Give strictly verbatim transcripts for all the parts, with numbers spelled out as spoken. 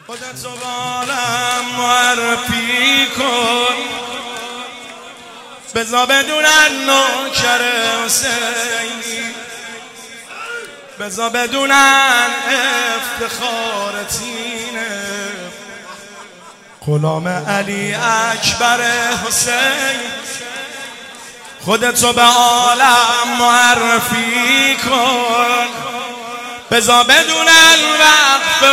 خودت رو بالم معرفی کن، بزا بدونن نوکر حسینی، بزا بدونن افتخار تینه، غلام علی اکبر حسین. خودت رو به عالم معرفی کن، بزا بدونن وقف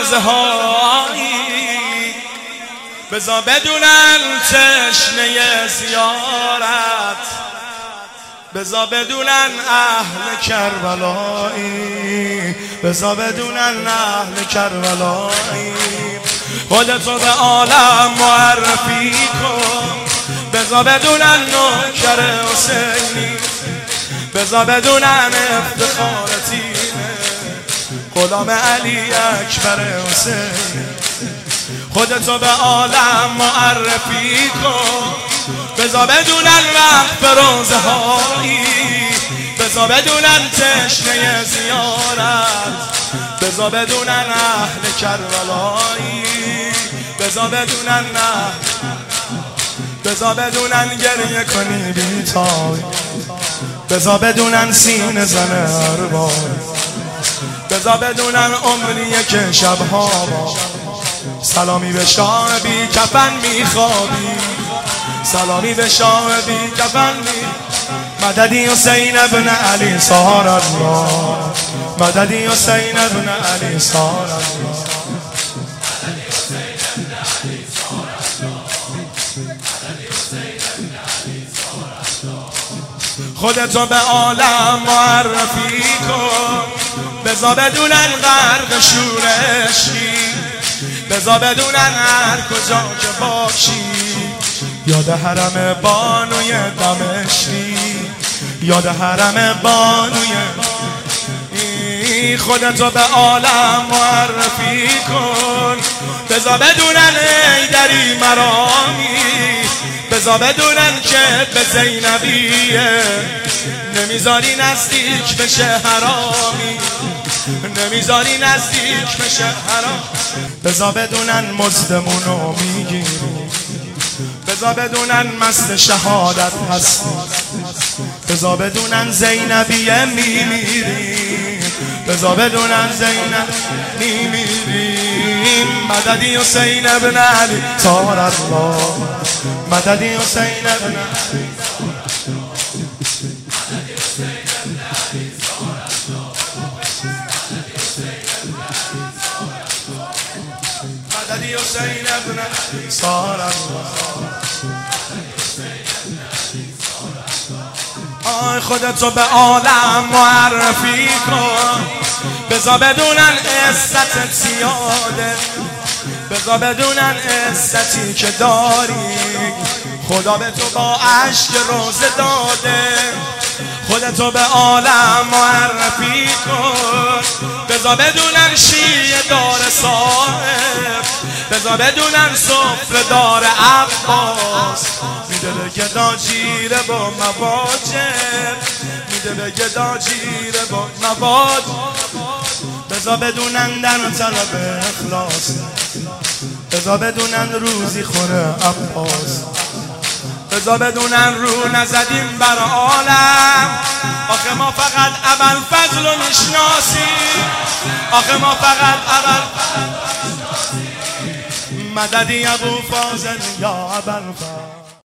روزهایی، بزا بدونن تشنه زیارت، بزا بدونن اهل کربلایی، بزا بدونن اهل کربلایی. خودت رو به عالم معرفی کن، بزا بدونن نوکر حسینی، بزا بدونن افتخار تینه، غلام علی اکبر حسین. خودت رو به عالم معرفی کن، بزا بدونن وقف روزهایی، بزا بدونن تشنه زیارت، بزا بدونن اهل کربلایی، بزا بدونن نه، بزا بدونن گریه کنی بیتای، بزا بدونن سینه زنه اربای، بزا بدونن عمریه که شبها با سلامی به شاه بی کفن میخوابی، سلامی به شاه بی کفن می. مددی حسین ابن علی سهار الله، مددی حسین ابن علی سهار الله. خودت رو به عالم معرفی کن، بزا بدونن غرق شورشی، بزا بدونن هر کجا که باشی، یاد حرم بانوی دمشقی، یاد حرم بانوی. خودت رو به عالم معرفی کن، بزا بدونن حیدری مرامی، بزا بدونن که به زینبیه نمیذاری نزدیک بشه حرامی، نمیذاری نزدیک بشه حرام. بزا بدونن مزدمونو میگیری، بزا بدونن مست شهادت هستی، بزا بدونن زینبیه میمیری، بزا بدونن زینب میمیری. مددی حسین ابن علی سهار الله، مددی حسین ابن علی، مددی حسین ابن علی سهار الله. آی خودت رو به عالم معرفی کن، بزا بدونن عزتت زیاده، بزا بدونن عزتی که داری، خدا به تو با عشق روزه داده. خودت رو به عالم معرفی کن، بزا بدونن شیعه دار صاحب، بزا بدونن سفره دار عباس، میده به گدا جیره با مواجب، میده به گدا جیره با مواجب. بزا بدونن در طلب اخلاص، بزا بدونن روزی خوره عباس، بزا بدونن رو نزدیم بر عالم. آخه ما فقط ابوالفضل رو میشناسیم، آخه ما فقط ابوالفضل. مددی ابوالفضل یا ابوالفضل.